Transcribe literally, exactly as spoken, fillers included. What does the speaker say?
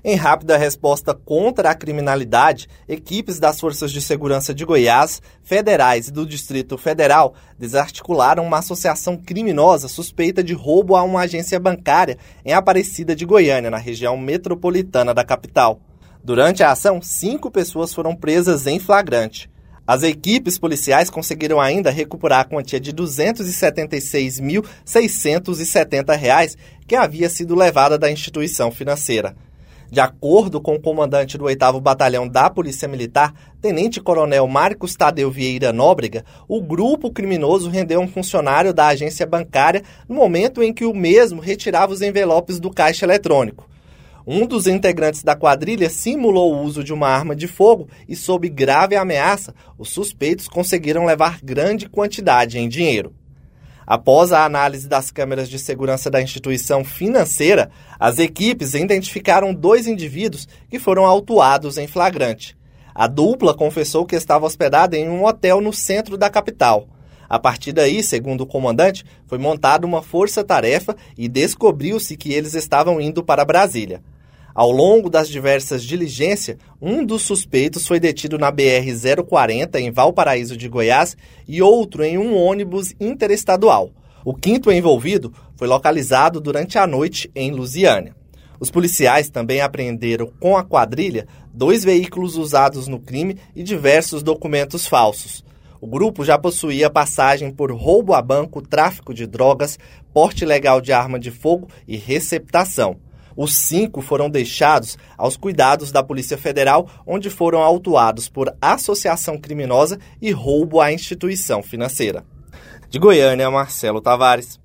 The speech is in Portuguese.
Em rápida resposta contra a criminalidade, equipes das Forças de Segurança de Goiás, federais e do Distrito Federal desarticularam uma associação criminosa suspeita de roubo a uma agência bancária em Aparecida de Goiânia, na região metropolitana da capital. Durante a ação, cinco pessoas foram presas em flagrante. As equipes policiais conseguiram ainda recuperar a quantia de duzentos e setenta e seis mil seiscentos e setenta reais que havia sido levada da instituição financeira. De acordo com o comandante do oitavo Batalhão da Polícia Militar, Tenente-Coronel Marcos Tadeu Vieira Nóbrega, o grupo criminoso rendeu um funcionário da agência bancária no momento em que o mesmo retirava os envelopes do caixa eletrônico. Um dos integrantes da quadrilha simulou o uso de uma arma de fogo e, sob grave ameaça, os suspeitos conseguiram levar grande quantidade em dinheiro. Após a análise das câmeras de segurança da instituição financeira, as equipes identificaram dois indivíduos que foram autuados em flagrante. A dupla confessou que estava hospedada em um hotel no centro da capital. A partir daí, segundo o comandante, foi montada uma força-tarefa e descobriu-se que eles estavam indo para Brasília. Ao longo das diversas diligências, um dos suspeitos foi detido na B R zero quarenta, em Valparaíso de Goiás, e outro em um ônibus interestadual. O quinto envolvido foi localizado durante a noite em Lusiânia. Os policiais também apreenderam com a quadrilha dois veículos usados no crime e diversos documentos falsos. O grupo já possuía passagem por roubo a banco, tráfico de drogas, porte ilegal de arma de fogo e receptação. Os cinco foram deixados aos cuidados da Polícia Federal, onde foram autuados por associação criminosa e roubo à instituição financeira. De Goiânia, Marcelo Tavares.